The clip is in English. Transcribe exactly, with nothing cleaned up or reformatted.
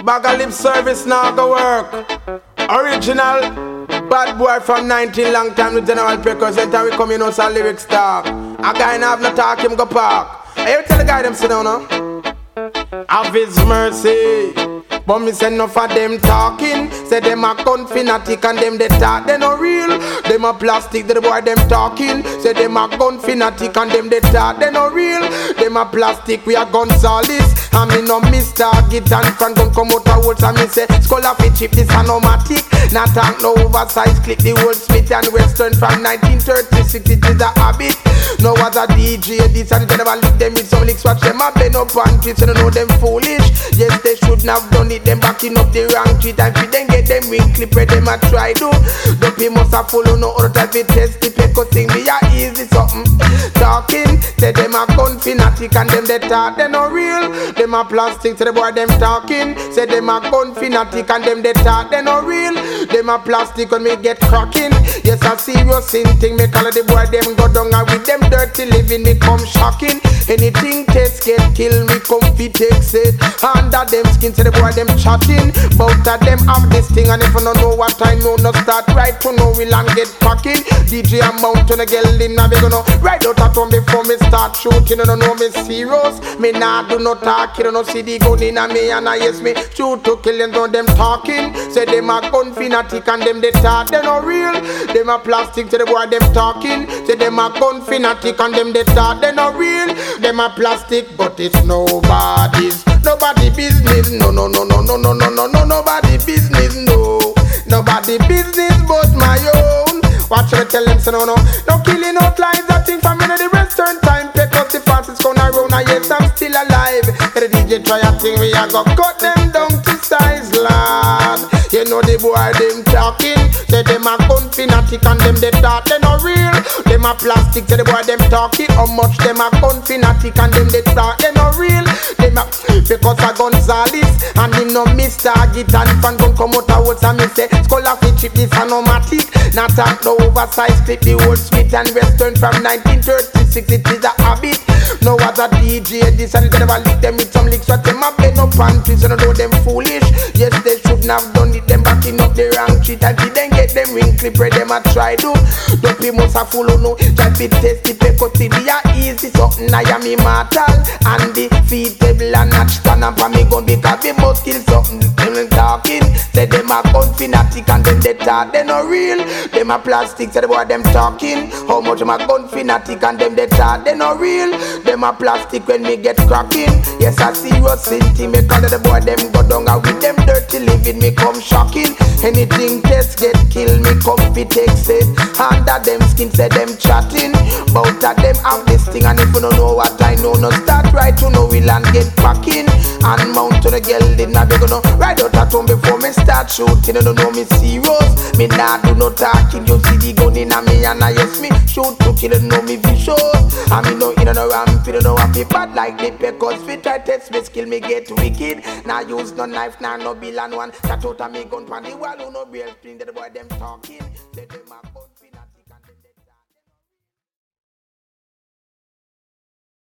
Bag of lip service now go work. Original bad boy from nineteen long time with General Pecos. Every time we come in house and lyrics talk. A guy not have no talk, him go park. Hey, you tell the guy them sit down now. Have his mercy. But me say enough of them talking. Say them a gun fanatic and them they talk, they no real. Them a plastic, the boy them talking. Say them a gun fanatic and them they talk, they no real. Them a plastic, we a Gonzales. And me no miss target and front gun come out a holes. And me say, skull of a chip, this a nomatic. Not tank, no oversized click. The old Smith and Western from nineteen thirty-six, it is a habit. No was a D J, this and they never lick them with some licks. Watch them a bend up and twist, so they know them foolish. Yes, they shouldn't have done it, them backing up the wrong treat. And if then get them wing clip, where them a try do. The people must have follow no other type of test. The people think me a easy something. Talking, say them a gun fanatic and them they talk, they no real. Them a plastic, say the boy them talking. Say them a gun fanatic and them they talk, they no real. Them a plastic when me get cracking. Yes, a serious sin thing, me call the boy them go down. And with them dirty living, me come shocking. Anything test get kill, me come fi take it. Under them skin, say the boy them chatting. Both of them have this thing, and if you don't know what I know, no start right to know will and get packing. D J amount to the girl in a big no. Right out at home before me start shooting, you don't know me serious. Me nah do no talk, you don't know see the gun in a me, and I yes me shoot to kill and know them talking. Say them a gun fanatic and them they talk, they no real. Them a plastic, say the boy them talking. Say them a gun fanatic and them they talk, they no real. Them a plastic, but it's nobody's. Nobody business, no, no, no, no, no, no, no, no, no, nobody business, no. Nobody business but my own. Watch me tell them, so no, no. No killing out lies, that thing from me in the western time. Pick up the fastest gone around, and yes, I'm still alive. The D J try a thing, we a go cut them down to size, lad. You know the boy, them talking. Say them a gun fanatic and them they talk, they no real. Them a plastic, say the boy, them talking. How much them a gun fanatic and them they talk, they no real. Them a, because a Gonzales and him no miss target and fan gun come out a holes and me say skull of a chip, this a nomatic. Not a no oversized clip, the old Smith and Western from nineteen thirty-six, it is a habit. No other D J, this and they never lick them with some licks. What them a bend up and twist, and know them foolish. Yes, they shouldn't have done it, them backing up the wrong treat. And if then get them ring clip, where them a try do. The people must have follow no, try to test the because it be a easy something. I am immortal and defeatable and not stand up for me gun because we must kill something. Them talking, say them a gun fanatic and then they talk, they no real. Them a plastic, say the boy them talking. How much them a gun fanatic and them they talk, they no real. Them a plastic when me get cracking. Yes, I see you sinty, me call the boy them go down. And with them dirty living, me come shocking. Anything test get kill, me come fi take it. Under them skin, say them chatting. Both of them have this thing, and if you don't know what I know, no start right to know will and get packing. And mount to the girl, they not be gonna ride out at home before me start shooting. You don't know me serious, me nah do no talking. You see the gun in a me and I yes me shoot to kill, you know me vicious. I me no in and around, you don't know happy bad like the because fit I test me skill me get wicked. Now use no knife, now no bill and one. That out of me gun pan the wall, who no real spring, the boy them talking. They them